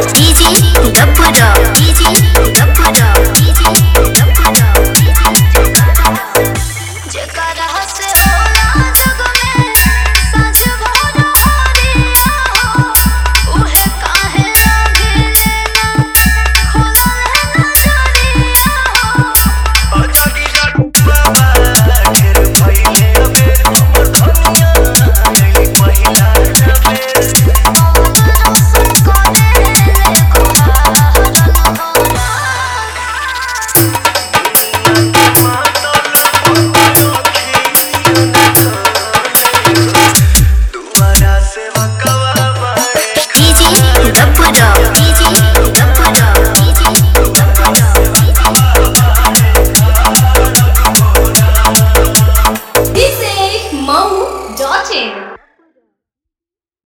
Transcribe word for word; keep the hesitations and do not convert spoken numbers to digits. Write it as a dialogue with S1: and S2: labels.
S1: DJ Muzaffar DJ Muzaffar DJ Muzaffar जकरा से होला जग में सच भर हरिया उहे काहे लागे लेना खोला लेना जरिया अच्छा की जादू बाबा ढेर पहिले अबेर हमर धनिया गई पहिला जबेर
S2: This is Mau Dotting.